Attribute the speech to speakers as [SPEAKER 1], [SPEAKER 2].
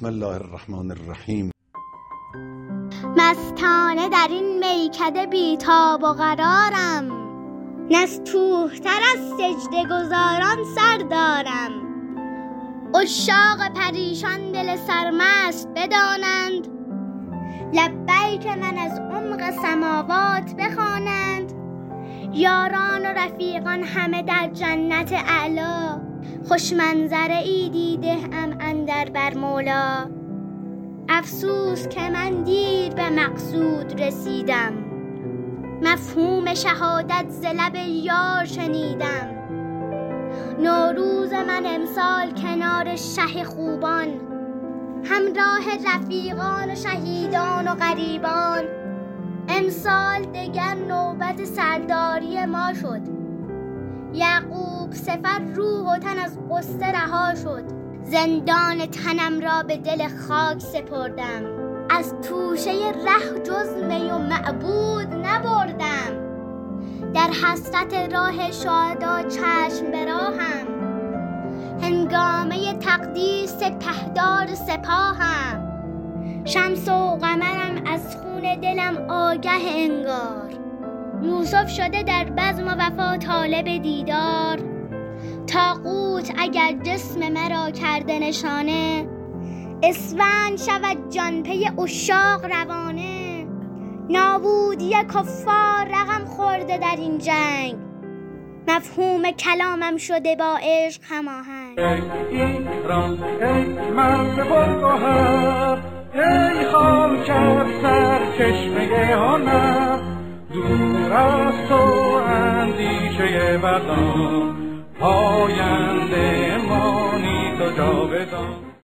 [SPEAKER 1] بسم الله الرحمن الرحیم.
[SPEAKER 2] مستانه در این میکده بیتاب و قرارم، نستوه‌تر از سجده گزاران سر دارم. عشاق پریشان دل سرمست بدانند، لبیک من از عمق سماوات بخوانند. یاران و رفیقان همه در جنت اعلا، خوش منظره ای دیده ام اندر بر مولا. افسوس که من دیر به مقصود رسیدم، مفهوم شهادت ز لب یار شنیدم. نوروز من امسال کنار شه خوبان، همراه رفیقان و شهیدان و غریبان. امسال دگر نوبت سرداری ما شد، یعقوب سفر روح و تن از غصه رها شد. زندان تنم را به دل خاک سپردم، از توشه ره جز می و معبود نبردم. در حسرت راه شهدا چشم به راهم، هنگامه تقدیر سپهدار سپاهم. شمس و قمرم از خون دلم آگه انگار، یوسف شده در بزم و وفا طالب دیدار. طاغوت اگر جسم مرا کرده نشانه، اسفند شود جان پی عشاق روانه. نابودی کفار رقم خورده در این جنگ، مفهوم کلامم شده با عشق هماهنگ.
[SPEAKER 3] ایران ای مرد پرگوهر، ای خاک سرچشمه هنر. دور از تو اندیشه بدان، پاینده مانی تو جاودان.